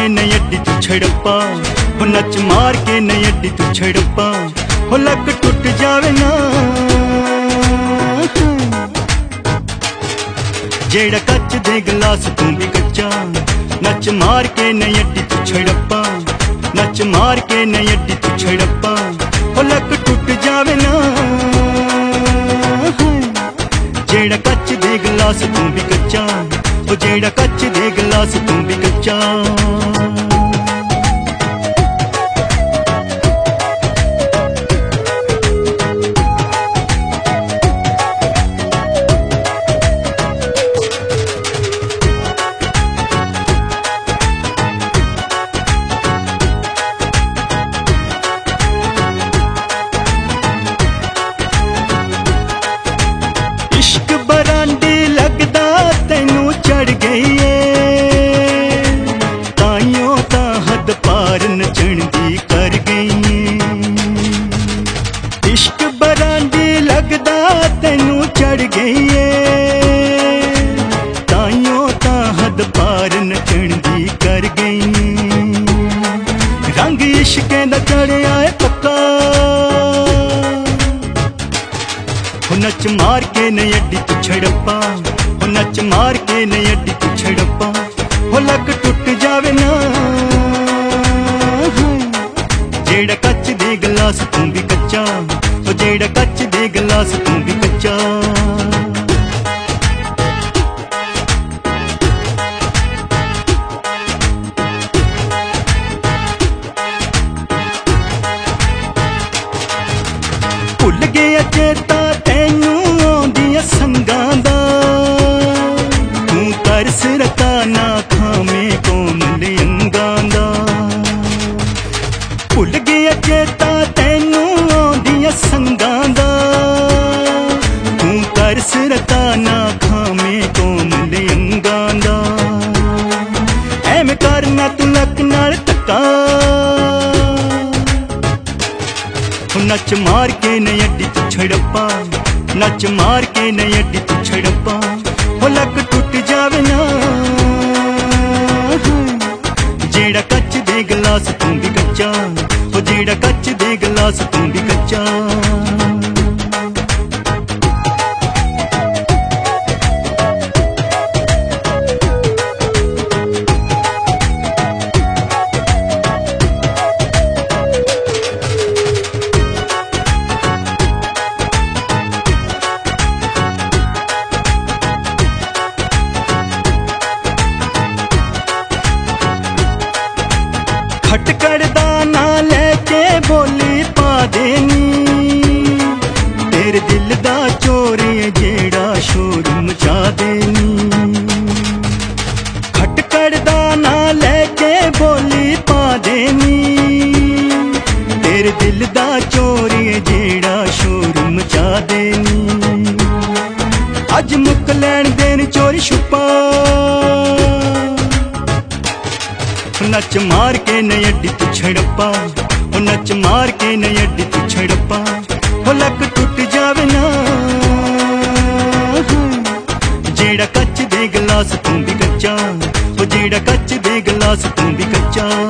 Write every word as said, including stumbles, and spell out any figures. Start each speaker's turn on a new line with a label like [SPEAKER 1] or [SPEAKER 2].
[SPEAKER 1] के नहीं अड्डी तू छड़प्पा, हो नच मार के नहीं अड्डी तू छड़प्पा, हो लक टूट जावे ना। जेड़ा कच दे गिलास तू भी कच्चा, नच मार के नहीं अड्डी तू छड़प्पा, नच मार के नहीं अड्डी तू छड़प्पा, हो लक टूट जावे ना। जेड़ा कच दे गिलास तू भी कच्चा, ओ जेड़ा कच दे गिलास तू भी कच्चा। इश्क बरांडी लगदा तैनू चढ़ गई है, ताइयों ता हद पार नचण दी कर गई है। इश्क बरांडी लगदा तैनू चढ़ गई है, ताइयों ता हद पार नचण दी कर गई है। रंग इश्कें दा चढ़िया है पक्का, हो नच मार के नहीं अड्डी तू छड़प्पा, हो नच मार के नहीं अड्डी तू छड़प्पा, हो लक टूट जावे ना। जेड़ा कच दे गिलास तू भी कच्चा, हो जेड़ा कच दे गिलास तू भी कच्चा। भुल गया चेता तैनू आउंदियां संगां दा, तू तरस रता ना खामे कोमल अंगां दा। भुल गया चेता तैनू आउंदियां संगां दा, तू तरस रता ना खामे कोमल अंगां दा। ऐवें करना तू लक नाल धक्का, नच मार के नहीं अड्डी तू छड़प्पा, नच मार के नहीं अड्डी तू छड़प्पा, हो लक टूट जावे ना। जेड़ा कच दे गिलास तू भी कच्चा, हो जेड़ा कच दे गिलास तू भी कच्चा। खटकड़ दा ना लेके बोली पा देनी, तेरे दिल दा चोर है जेड़ा शोर मचा देनी। खटकड़ दा ना लेके बोली पा देनी, तेरे दिल दा चोर है जेड़ा शोर मचा देनी। अज मुक लैन देन चोरी छुपा, नच मार के नहीं अड्डी तू छड़प्पा, हो नच मार के नहीं अड्डी तू छड़प्पा, हो लक टूट जावे ना। जेड़ा कच दे गिलास तू भी कच्चा, हो जेड़ा कच दे गिलास तू भी कच्चा।